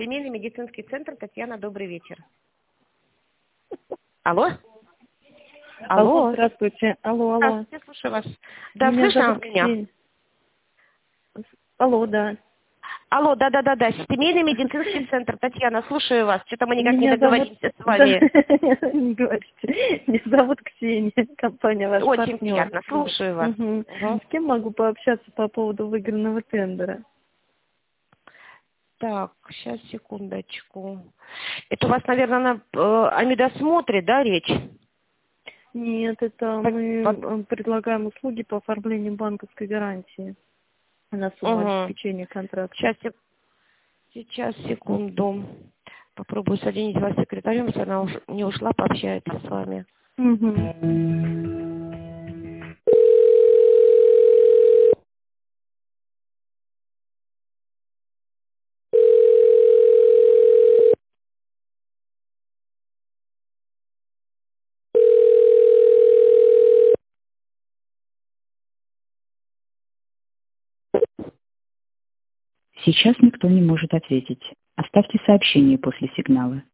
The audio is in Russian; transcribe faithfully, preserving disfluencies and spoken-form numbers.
Семейный медицинский центр, Татьяна, добрый вечер. Алло? Алло, Алло. здравствуйте. Алло, алло. Я слушаю вас. Да, Меня слышно зовут меня? Ксения. Алло, да. Алло, да-да-да-да, семейный медицинский центр, Татьяна, слушаю вас. Что-то мы никак не Меня зовут... договоримся с вами. Да, не говорите. Меня зовут Ксения, компания ваш Очень партнер. приятно, слушаю вас. Мгм. Угу. С кем могу пообщаться по поводу выигранного тендера? Так, сейчас, секундочку. Это у вас, наверное, на, э, о медосмотре, да, речь? Нет, это По- мы по- э, предлагаем услуги по оформлению банковской гарантии на сумму Угу. обеспечения контракта. Сейчас, сек- сейчас, секунду. Попробую соединить вас с секретарем, если она уж не ушла, пообщается с вами. Мгм. Сейчас никто не может ответить. Оставьте сообщение после сигнала.